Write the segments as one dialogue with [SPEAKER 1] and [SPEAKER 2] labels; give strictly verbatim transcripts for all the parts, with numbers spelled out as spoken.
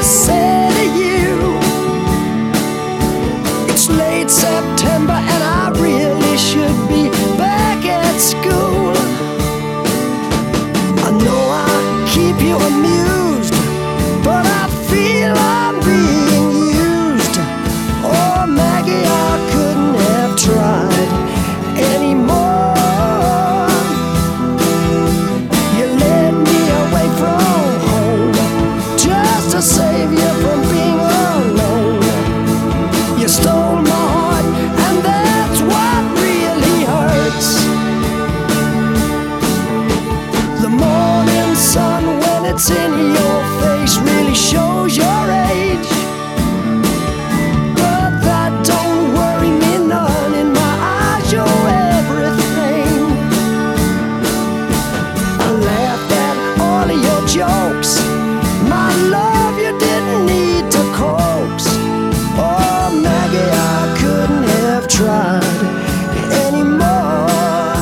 [SPEAKER 1] say to you, it's late September and I really should be back at school. I know I keep you amused, but I feel I'm being used. Oh, Maggie, I couldn't have tried anymore. You led me away from home just to save you from being alone. You stole my heart, and that's what really hurts. The morning sun, when it's in your face, really shows your age. But that don't worry me none. In my eyes, you're everything. I laughed at all of your jokes. My love, you didn't need to coax. Oh, Maggie, I couldn't have tried anymore.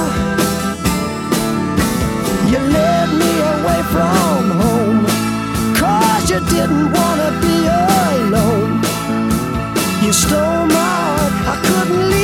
[SPEAKER 1] You led me away from home, 'cause you didn't wanna be alone. You stole my heart, I couldn't leave.